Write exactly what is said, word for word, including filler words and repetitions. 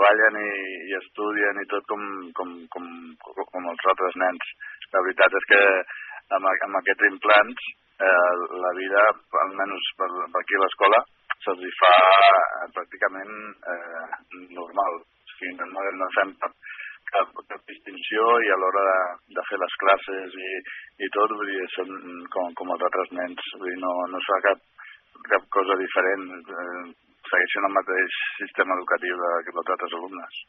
treballen i, i estudien i tot com, com, com, com els altres nens. La veritat és que amb, amb aquests implants eh, la vida, almenys per, per aquí a l'escola, se'ls hi fa pràcticament eh, normal. O sigui, no, no fem cap, cap, cap distinció i a l'hora de, de fer les classes i, i tot, vull dir, són com, com els altres nens. Vull dir, no, no es fa cap, cap cosa diferent. Eh, segueixen el mateix sistema educatiu de, que els altres alumnes.